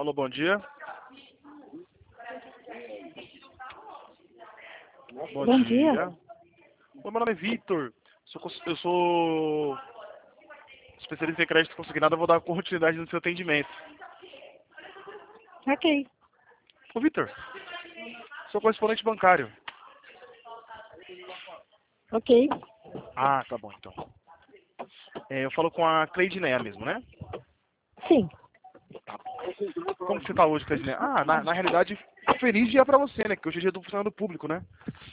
Alô, bom dia. Bom dia. Oi, meu nome é Vitor. Eu sou especialista em crédito consignado. Eu vou dar continuidade no seu atendimento. Ok. Ô, Vitor, sou correspondente bancário. Ok. Ah, tá bom, então. Eu falo com a Cleidineia mesmo, né? Sim. Como que você tá hoje, Cleidineia? Ah, na realidade, feliz dia pra você, né? Que hoje é dia do funcionário público, né?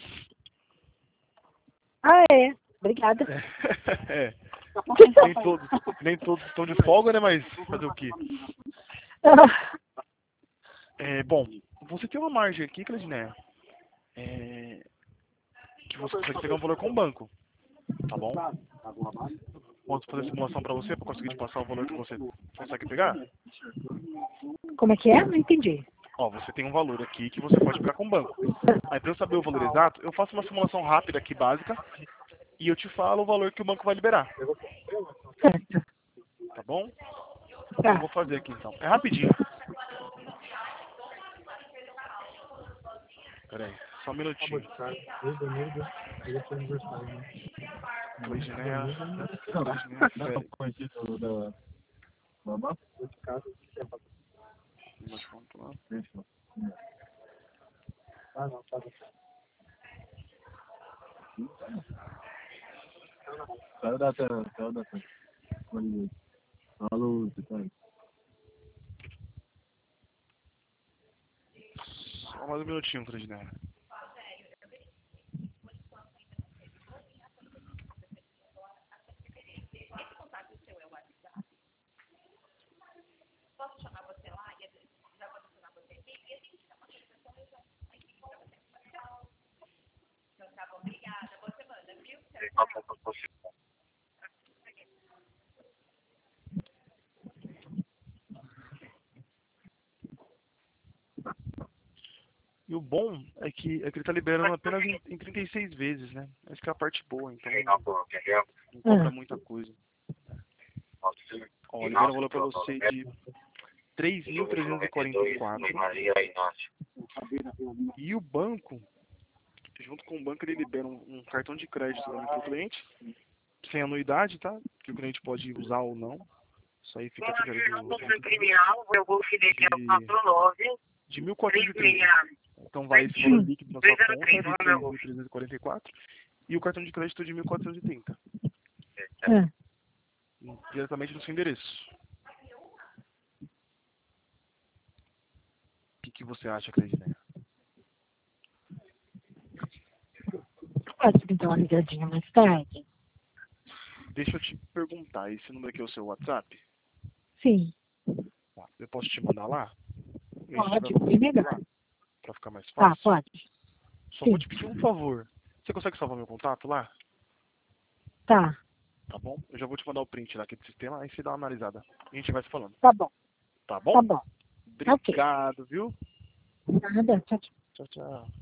Ah, é. Obrigada. É. Nem todos estão de folga, né? Mas fazer o quê? Bom, você tem uma margem aqui, Cleidineia, que você consegue pegar um valor com o banco, tá bom? Posso fazer a simulação pra você, pra conseguir te passar o valor que você consegue pegar? Como é que é? Não entendi. Ó, você tem um valor aqui que você pode pegar com o banco. Aí pra eu saber o valor exato, eu faço uma simulação rápida aqui, básica, e eu te falo o valor que o banco vai liberar, Certo. tá bom? Eu Tá. vou fazer aqui então. É rapidinho. Pera aí, só um minutinho. Cleidineia, Félix. Mas vamos lá. Só mais um minutinho, Cleidineia. E o bom é que ele tá liberando apenas em 36 vezes, né? Essa que é a parte boa, então não cobra muita coisa. Ó, libera o valor pra você de 3.344. E o banco, junto com o banco, ele libera um cartão de crédito também pro cliente, sem anuidade, tá? Que o cliente pode usar ou não. Isso aí fica a critério de 1.430. Então vai esse valor líquido na sua conta de 3.344 e o cartão de crédito de 1.430. Diretamente no seu endereço. O que você acha, Cleidineia? Pode me dar uma ligadinha mais tarde? Deixa eu te perguntar, esse número aqui é o seu WhatsApp? Sim. Eu posso te mandar lá? Pode, bem melhor. Pra ficar mais Tá, fácil? pode. Só Sim. vou te pedir um favor. Você consegue salvar meu contato lá? Tá. Tá bom? Eu já vou te mandar o print lá aqui do sistema, aí você dá uma analisada. A gente vai se falando. Tá bom. Tá bom? Tá bom. Ok. Obrigado, viu? Nada. Tchau, tchau. Tchau, tchau.